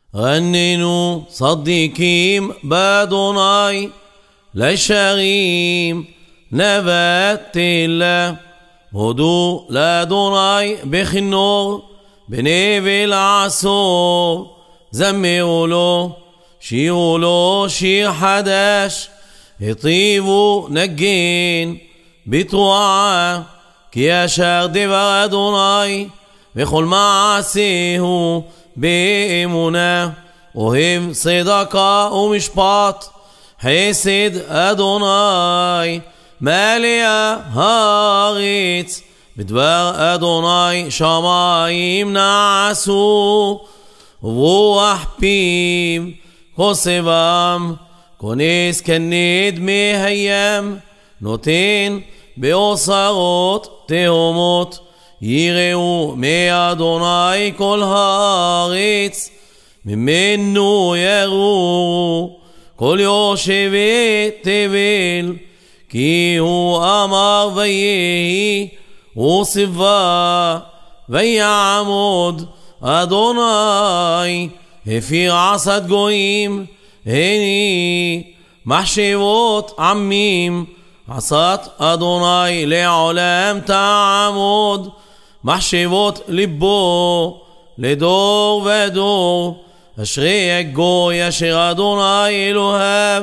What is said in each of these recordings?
غننوا صديقين بأدوناي לשרים נבטלה, הודו לאדוני בכינור, בנבל עשור, זמרו לו, שירו לו שיר חדש, היטיבו נגן בתרועה, כי ישר דבר אדוני וכל מעשהו באמונה, אוהב צדקה ומשפט, חסד אדוני מלאה הארץ, בדבר אדוני שמיים נעשו, וברוח פיו כוסבם, כונס כנד מהים, נותן באוצרות תהומות, יראו מאדוני כל הארץ, ממנו יראו כל יושבי תבל, כי הוא אמר ויהי, הוא ציווה ויעמוד אדוני, הפיר עשת גויים, הני מחשבות עמים, עשת אדוני לעולם תעמוד, מחשבות ליבו לדור ודור, אשרי הגוי אשר אדוני אלוהיו,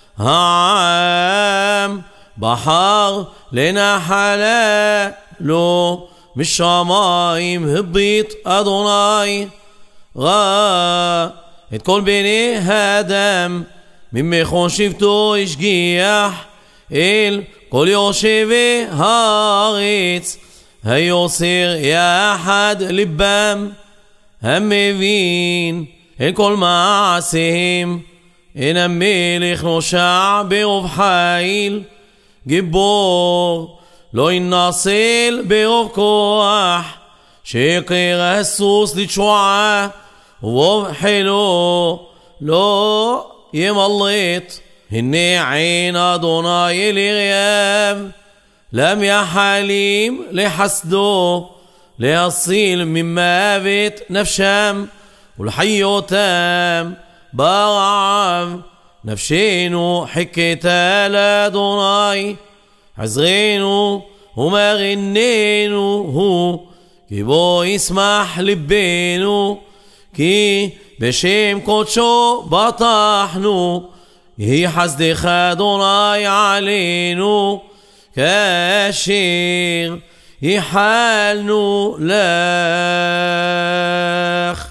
העם בחר לנחלה לו, משמיים הביט אדוני, ראה את כל בני האדם, ממכון שבטו השגיח אל כל יושבי הארץ, היוצר יחד ליבם, המבין אל כל מעשיהם, אין המלך נושע ברוב חיל, גיבור לא ינצל ברוב כוח, שקר הסוס לתשועה, וברוב חילו לא ימלט. הנה עין אדוני אל יראיו, לם יחלים לחסדו, להציל ממוות נפשם ולחיותם ברעב. נפשנו חיכתה לאדוני, עזרנו ומרננו הוא, כי בו ישמח ליבנו, כי בשם קודשו בטחנו, יהי חסדך אדוני עלינו, כאשר ייחלנו לך.